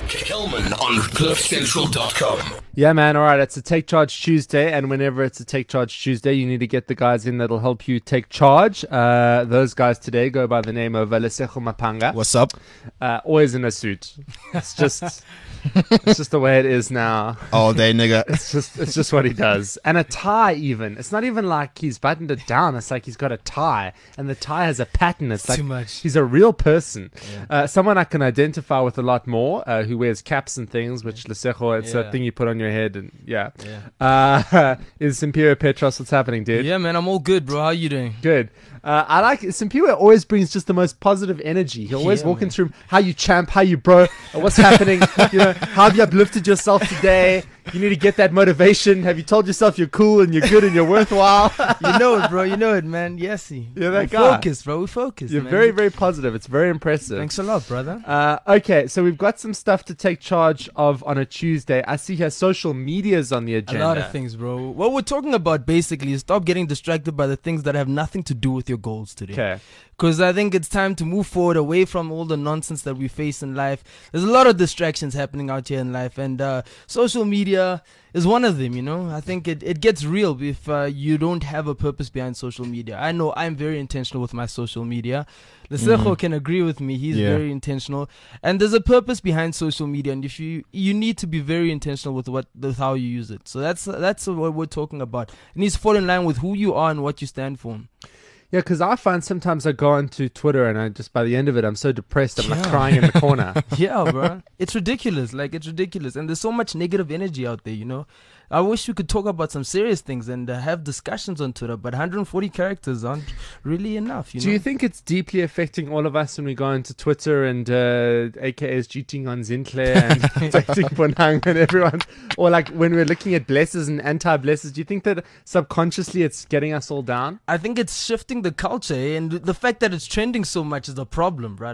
Kelman on CliffCentral.com. Yeah, man. All right. It's a Take Charge Tuesday. And whenever it's a Take Charge Tuesday, you need to get the guys in that'll help you take charge. Those guys today go by the name of Lesego Mapanga. What's up? Always in a suit. It's just... it's just the way it is now. All day, nigga. It's just what he does. And a tie even. It's not even like he's buttoned it down. It's like he's got a tie. And the tie has a pattern. It's like too much. He's a real person. Yeah. Someone I can identify with a lot more, who wears caps and things, which Lesego, it's a thing you put on your head. And is Simpiwe Petros. What's happening, dude? Yeah, man. I'm all good, bro. How you doing? Good. I like Simpiwe always brings just the most positive energy. He'll always walk into room, how you champ, how you bro, what's happening, how have you uplifted yourself today? You need to get that motivation. Have you told yourself you're cool and you're good and you're worthwhile? You know it, bro. You know it, man. Yesy. You're that We're guy. Focused, bro. We're focused. You're man. very, very positive. It's very impressive. Thanks a lot, brother. Okay, so we've got some stuff to take charge of on a Tuesday. I see here social media's on the agenda. A lot of things, bro. What we're talking about basically is stop getting distracted by the things that have nothing to do with your goals today. Okay. Because I think it's time to move forward away from all the nonsense that we face in life. There's a lot of distractions happening out here in life, and social media is one of them, I think it gets real if you don't have a purpose behind social media. I know I'm very intentional with my social media. Lesego can agree with me. He's very intentional. And there's a purpose behind social media, and if you need to be very intentional with how you use it. So that's what we're talking about. It needs to fall in line with who you are and what you stand for. Yeah, because I find sometimes I go onto Twitter and by the end of it, I'm so depressed. I'm like crying in the corner. Yeah, bro. It's ridiculous. It's ridiculous. And there's so much negative energy out there, I wish we could talk about some serious things and have discussions on Twitter, but 140 characters aren't really enough, Do you think it's deeply affecting all of us when we go into Twitter and AKA's cheating on Zintle and dating Bonang and everyone? Or like when we're looking at blessers and anti-blessers, do you think that subconsciously it's getting us all down? I think it's shifting the culture, and the fact that it's trending so much is a problem, bro.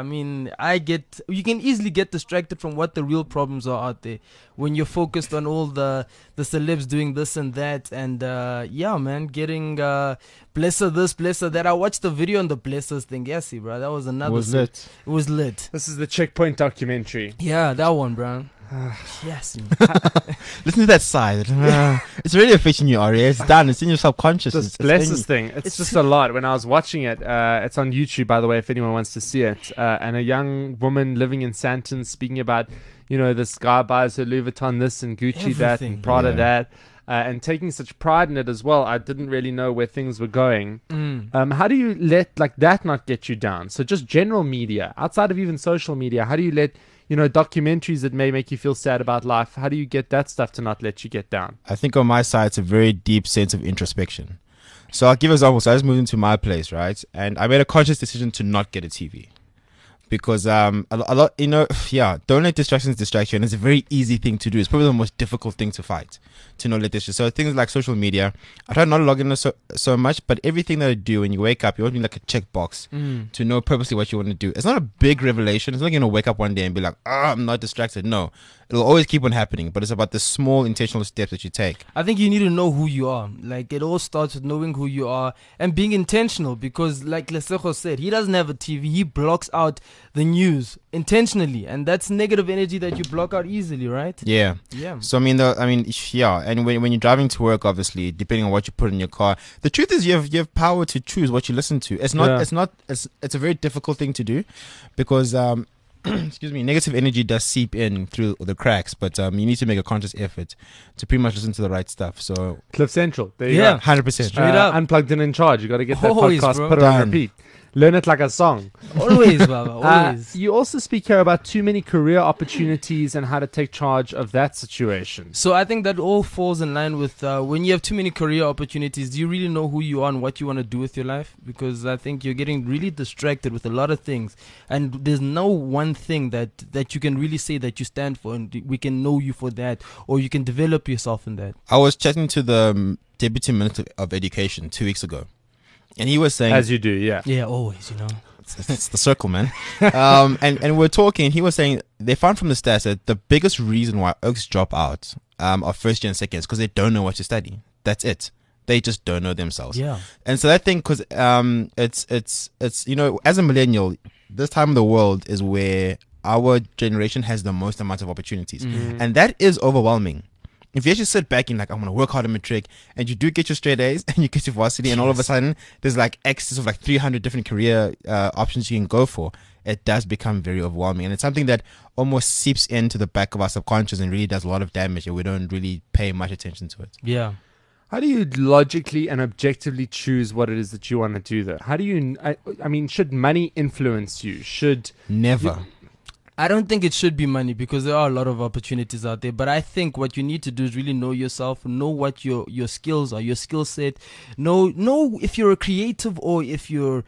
You can easily get distracted from what the real problems are out there when you're focused on all the celebs doing this and that, and getting blesser this, blesser that. I watched the video on the blessers thing. Yes, bro, that was another. It was lit. This is the Checkpoint documentary. Yeah, that one, bro. Yes. Listen to that sigh. It's really affecting you, Ari. It's done. It's in your subconscious. This blessers thing. It's just a lot. When I was watching it, it's on YouTube, by the way, if anyone wants to see it. And a young woman living in Sandton speaking about, this guy buys her Louis Vuitton this and Gucci that and Prada that. And taking such pride in it as well. I didn't really know where things were going. How do you let that not get you down? So just general media, outside of even social media, how do you let documentaries that may make you feel sad about life, how do you get that stuff to not let you get down? I think on my side, it's a very deep sense of introspection. So I'll give an example. So I just moved into my place, right? And I made a conscious decision to not get a TV. Because a lot, don't let distractions distract you. And it's a very easy thing to do. It's probably the most difficult thing to fight, to not let distractions. So things like social media, I try not to log in so much, but everything that I do when you wake up, you want to be like a checkbox to know purposely what you want to do. It's not a big revelation. It's not going to wake up one day and be like, I'm not distracted. No, it'll always keep on happening, but it's about the small intentional steps that you take. I think you need to know who you are. It all starts with knowing who you are and being intentional, because like Lesego said, he doesn't have a TV. He blocks out the news intentionally, and that's negative energy that you block out easily, right? Yeah. So and when you're driving to work, obviously, depending on what you put in your car, the truth is you have power to choose what you listen to. It's a very difficult thing to do, because excuse me, negative energy does seep in through the cracks, but you need to make a conscious effort to pretty much listen to the right stuff. So Cliff Central, there you go. 100%. Straight up. Unplugged and in charge. You got to get that Always, podcast, bro. put it on repeat. Learn it like a song. Always, Baba. Always. You also speak here about too many career opportunities and how to take charge of that situation. So I think that all falls in line with when you have too many career opportunities, do you really know who you are and what you want to do with your life? Because I think you're getting really distracted with a lot of things, and there's no one thing that you can really say that you stand for, and we can know you for that, or you can develop yourself in that. I was chatting to the Deputy Minister of Education 2 weeks ago, and he was saying, as you do, yeah. Yeah, always, It's the circle, man. And we're talking, and he was saying they found from the stats that the biggest reason why Oaks drop out of first year and second is because they don't know what to study. That's it. They just don't know themselves. Yeah. And so that thing, because it's as a millennial, this time of the world is where our generation has the most amount of opportunities. And that is overwhelming. If you actually sit back and like, I'm going to work hard in matric, and you do get your straight A's and you get your varsity, and all of a sudden there's like excess of like 300 different career options you can go for, it does become very overwhelming. And it's something that almost seeps into the back of our subconscious and really does a lot of damage, and we don't really pay much attention to it. Yeah. How do you logically and objectively choose what it is that you want to do, though? How do you, I mean, should money influence you? Never. I don't think it should be money, because there are a lot of opportunities out there. But I think what you need to do is really know yourself, know what your skills are, your skill set. Know if you're a creative or if you're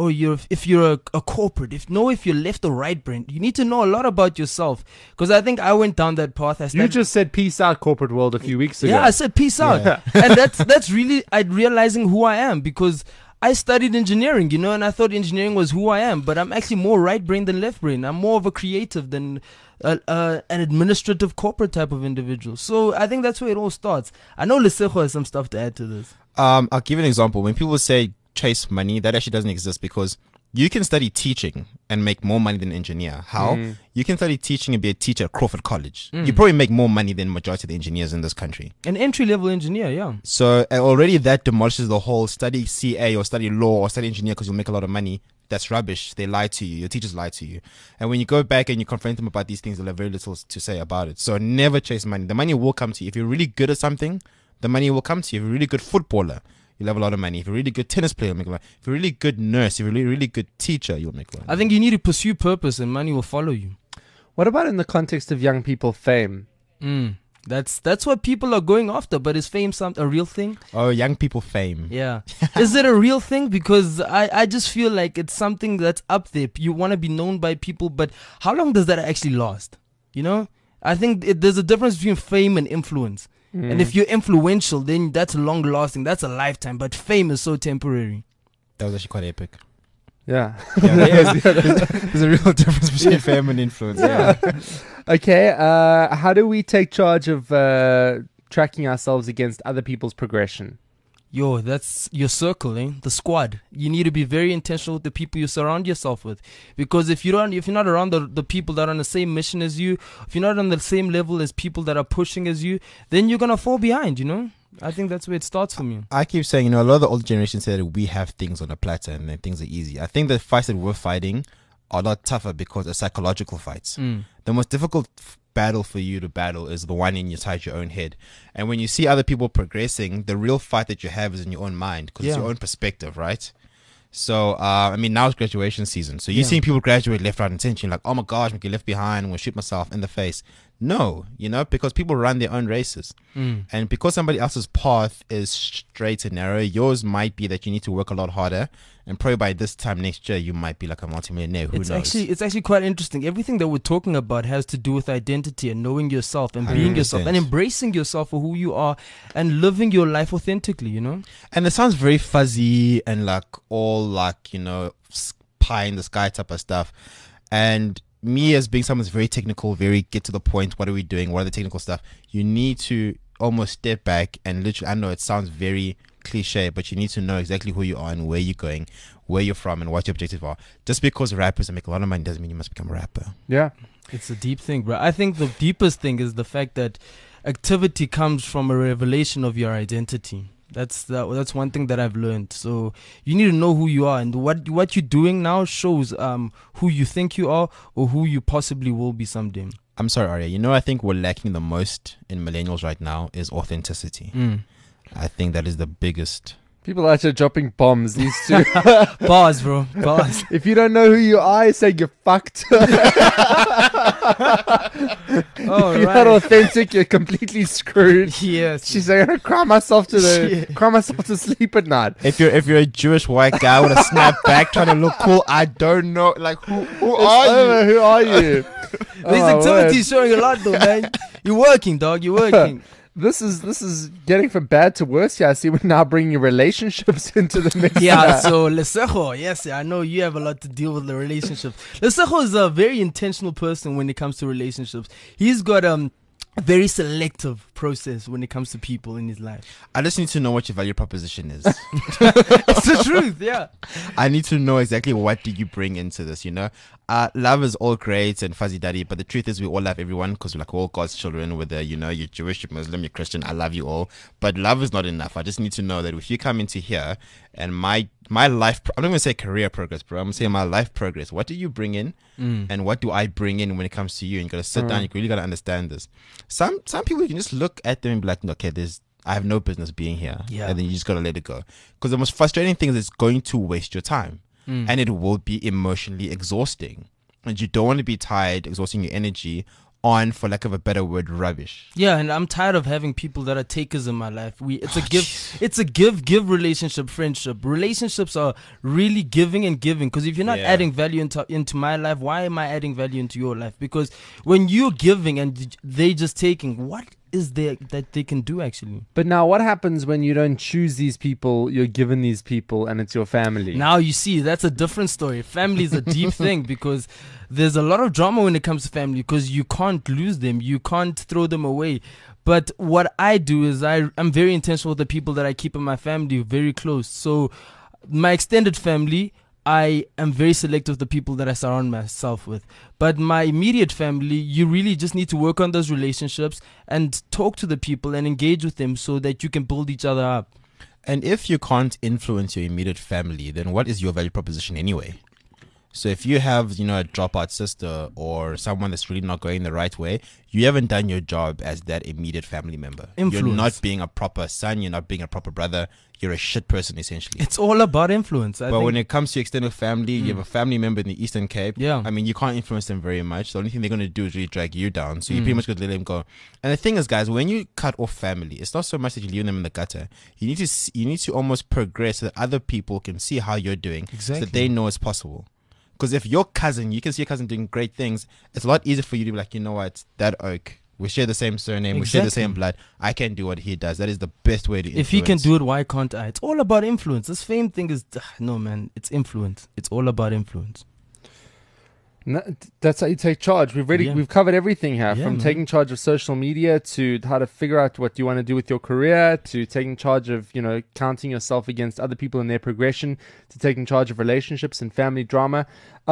a corporate. If you're left or right brain. You need to know a lot about yourself, because I think I went down that path. You just said peace out, corporate world, a few weeks ago. Yeah, I said peace out, and that's really realizing who I am, because I studied engineering, and I thought engineering was who I am, but I'm actually more right brain than left brain. I'm more of a creative than an administrative corporate type of individual. So I think that's where it all starts. I know Lesego has some stuff to add to this. I'll give you an example. When people say chase money, that actually doesn't exist, because you can study teaching and make more money than an engineer. How? You can study teaching and be a teacher at Crawford College. You probably make more money than majority of the engineers in this country. An entry-level engineer, yeah. So already that demolishes the whole study CA or study law or study engineer because you'll make a lot of money. That's rubbish. They lie to you. Your teachers lie to you. And when you go back and you confront them about these things, they'll have very little to say about it. So never chase money. The money will come to you. If you're really good at something, the money will come to you. If you're a really good footballer, you'll have a lot of money. If you're a really good tennis player, you'll make a lot. If you're a really good nurse, if you're a really good teacher, you'll make a lot. I think you need to pursue purpose, and money will follow you. What about in the context of young people fame? That's what people are going after. But is fame a real thing? Oh, young people fame. Yeah. Is it a real thing? Because I just feel like it's something that's up there. You want to be known by people, but how long does that actually last? I think there's a difference between fame and influence. And if you're influential, then that's long lasting. That's a lifetime. But fame is so temporary. That was actually quite epic. Yeah. There's a real difference between fame and influence. Yeah. Okay. How do we take charge of tracking ourselves against other people's progression? Yo, that's your circle, the squad. You need to be very intentional with the people you surround yourself with, because if you're not around the people that are on the same mission as you, if you're not on the same level as people that are pushing as you, then you're gonna fall behind. I think that's where it starts for me. I keep saying, a lot of the older generation said that we have things on a platter and then things are easy. I think the fights that we're fighting are a lot tougher because they're psychological fights. The most difficult battle for you to battle is the one inside your own head. And when you see other people progressing, the real fight that you have is in your own mind, because it's your own perspective, right? So, now it's graduation season. So you're seeing people graduate left, right, and center. You're like, oh my gosh, I'm going to get left behind. I'm going to shoot myself in the face. No, because people run their own races. And because somebody else's path is straight and narrow, yours might be that you need to work a lot harder. And probably by this time next year, you might be like a multimillionaire. Who knows? It's actually quite interesting. Everything that we're talking about has to do with identity and knowing yourself and being yourself and embracing yourself for who you are and living your life authentically, And it sounds very fuzzy and pie in the sky type of stuff. And me, as being someone who's very technical, very get to the point, what are we doing? What are the technical stuff? You need to almost step back and literally, I know it sounds very cliche, but you need to know exactly who you are and where you're going, where you're from, and what your objectives are. Just because rappers make a lot of money doesn't mean you must become a rapper. Yeah. It's a deep thing, bro. I think the deepest thing is the fact that activity comes from a revelation of your identity. That's one thing that I've learned. So you need to know who you are, and what you're doing now shows who you think you are or who you possibly will be someday. I'm sorry, Arya. I think we're lacking the most in millennials right now is authenticity. I think that is the biggest. People are actually dropping bombs, these two. Bars, bro. Bars. If you don't know who you are, you're saying you're fucked. If you're not authentic, you're completely screwed. Yes. She's like, I'm gonna cry myself to sleep at night. If you're a Jewish white guy with a snapback trying to look cool, I don't know. Like, who are you? Who are you? These activities showing a lot, though, man. You're working, dog. You're working. This is getting from bad to worse. Yeah, I see we're now bringing relationships into the mix. Yeah, so Lesego, yes, I know you have a lot to deal with the relationships. Lesego is a very intentional person when it comes to relationships. He's got very selective process when it comes to people in his life. I just need to know what your value proposition is. It's the truth, yeah. I need to know exactly what do you bring into this, you know? Love is all great and fuzzy daddy, but the truth is we all love everyone because we're like all God's children, whether, you know, you're Jewish, you're Muslim, you're Christian, I love you all. But love is not enough. I just need to know that if you come into here and my life, I'm not going to say career progress, bro. I'm going to say my life progress. What do you bring in and what do I bring in when it comes to you? And you got to sit down, you really got to understand this. Some people, you can just look at them and be like, okay, I have no business being here. Yeah. And then you just got to let it go. Because the most frustrating thing is it's going to waste your time. And it will be emotionally exhausting. And you don't want to be tired, exhausting your energy on, for lack of a better word, rubbish. Yeah, and I'm tired of having people that are takers in my life. It's a give relationship, friendship. Relationships are really giving and giving. Because if you're not adding value into my life, why am I adding value into your life? Because when you're giving and they just taking, what is there that they can do actually? But now what happens when you don't choose these people, you're given these people, and it's your family? Now you see, that's a different story. Family is a deep thing because there's a lot of drama when it comes to family because you can't lose them. You can't throw them away. But what I do is I'm very intentional with the people that I keep in my family very close. So my extended family, I am very selective with the people that I surround myself with. But my immediate family, you really just need to work on those relationships and talk to the people and engage with them so that you can build each other up. And if you can't influence your immediate family, then what is your value proposition anyway? So if you have, you know, a dropout sister or someone that's really not going the right way, you haven't done your job as that immediate family member. Influence. You're not being a proper son. You're not being a proper brother. You're a shit person, essentially. It's all about influence. But when it comes to extended family, you have a family member in the Eastern Cape. Yeah. I mean, you can't influence them very much. The only thing they're going to do is really drag you down. So you pretty much got to let them go. And the thing is, guys, when you cut off family, it's not so much that you leave them in the gutter. You need to almost progress so that other people can see how you're doing. Exactly. So that they know it's possible. Because if your cousin, you can see your cousin doing great things, it's a lot easier for you to be like, you know what, that oak, we share the same surname, we share the same blood, I can do what he does. That is the best way to influence. If he can do it, why can't I? It's all about influence. This fame thing is, no man, it's influence. It's all about influence. No, that's how you take charge. We've covered everything here, from taking charge of social media to how to figure out what you want to do with your career, to taking charge of, you know, counting yourself against other people in their progression, to taking charge of relationships and family drama.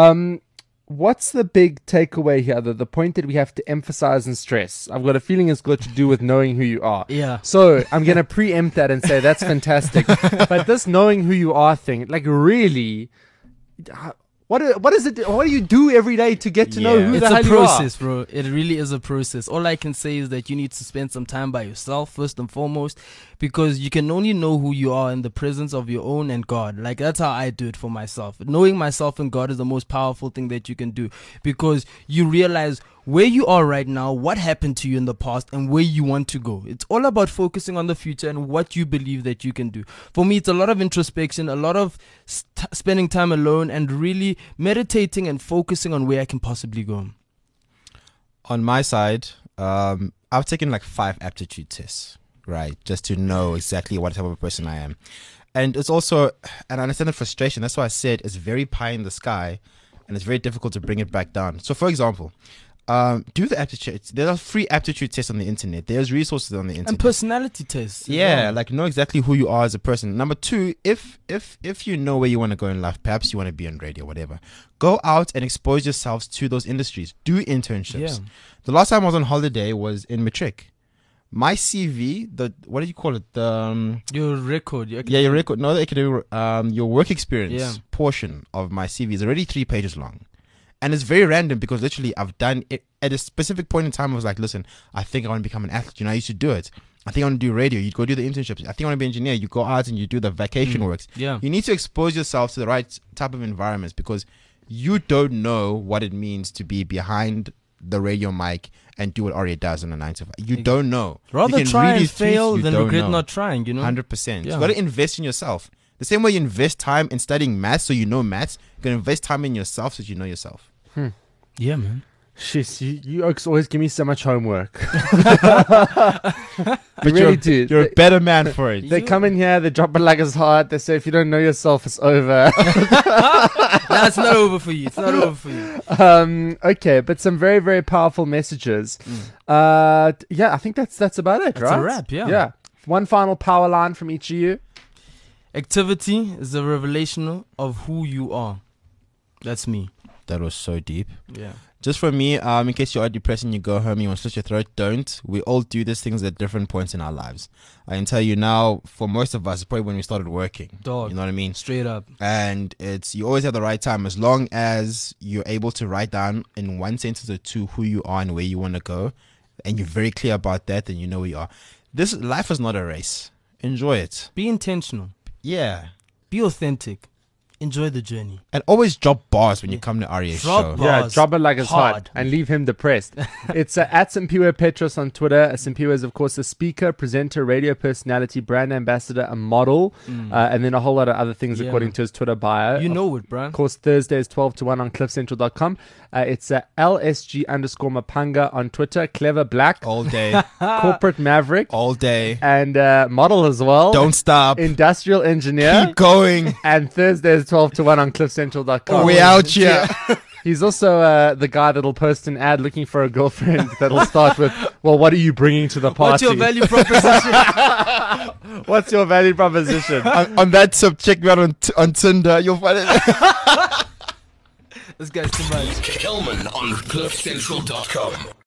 What's the big takeaway here? The point that we have to emphasize and stress? I've got a feeling it's got to do with knowing who you are. Yeah. So I'm going to preempt that and say that's fantastic. But this knowing who you are thing, like really, what is it? What do you do every day to get to know who the hell It's a you are? process, bro. It really is a process. All I can say is that you need to spend some time by yourself first and foremost, because you can only know who you are in the presence of your own and God. Like, that's how I do it for myself. Knowing myself and God is the most powerful thing that you can do, because you realize where you are right now, what happened to you in the past, and where you want to go. It's all about focusing on the future and what you believe that you can do. For me, it's a lot of introspection, a lot of spending time alone, and really meditating and focusing on where I can possibly go. On my side, I've taken like 5 aptitude tests, right? Just to know exactly what type of a person I am. And it's also, and I understand the frustration. That's why I said it's very pie in the sky and it's very difficult to bring it back down. So for example, do the aptitude. There are free aptitude tests on the internet. There's resources on the internet. And personality tests. Yeah, like know exactly who you are as a person. Number 2, if you know where you want to go in life, perhaps you want to be on radio, whatever, go out and expose yourselves to those industries. Do internships. Yeah. The last time I was on holiday was in Matric. My CV, what do you call it? Your record. Your record. No, the academic, your work experience portion of my CV is already 3 pages long. And it's very random because literally I've done it at a specific point in time. I was like, listen, I think I want to become an athlete. You know, I used to do it. I think I want to do radio. You go do the internships. I think I want to be an engineer. You go out and you do the vacation works. Yeah. You need to expose yourself to the right type of environments because you don't know what it means to be behind the radio mic and do what Aria does on a 9 to 5. You don't know. Rather you can try read and his tweets, fail you than don't regret know. not trying, you know? 100%. Yeah. You got to invest in yourself. The same way you invest time in studying maths so you know maths, you got to invest time in yourself so you know yourself. Yeah, man. Sheesh, you oaks always give me so much homework. But really do. You're a better man for it. They come in here, they drop it like it's hard. They say, if you don't know yourself, it's over. Nah, it's not over for you. It's not over for you. Okay, but some very, very powerful messages. Yeah, I think that's about it, That's right? a wrap, yeah. Yeah. One final power line from each of you. Activity is a revelation of who you are. That's me. That was so deep. Yeah. Just for me, in case you are depressed and you go home, you want to slit your throat, don't. We all do these things at different points in our lives. I can tell you now, for most of us, it's probably when we started working. Dog. You know what I mean? Straight up. And you always have the right time as long as you're able to write down in one sentence or two who you are and where you want to go, and you're very clear about that, then you know where you are. This life is not a race. Enjoy it. Be intentional. Yeah. Be authentic. Enjoy the journey. And always drop bars when you come to Arya's Drop show. bars. Yeah, drop it like it's hot Hard. and leave him depressed. It's at Simpiwe Petros on Twitter. Simpiwe is, of course, a speaker, presenter, radio personality, brand ambassador, a model, and then a whole lot of other things Yeah, according man. to his Twitter bio. You know it, bruh. Of course, Thursdays 12 to 1 on cliffcentral.com. It's LSG_Mapanga on Twitter. Clever Black, All day. corporate maverick, All day. and model as well. Don't stop. Industrial engineer. Keep going. And Thursdays 12 to 1 on cliffcentral.com. We out here. He's also the guy that'll post an ad looking for a girlfriend that'll start with, well, what are you bringing to the party? What's your value proposition? What's your value proposition? on that sub, check me out on Tinder. You'll find it. This guy's too much. Kelman on cliffcentral.com.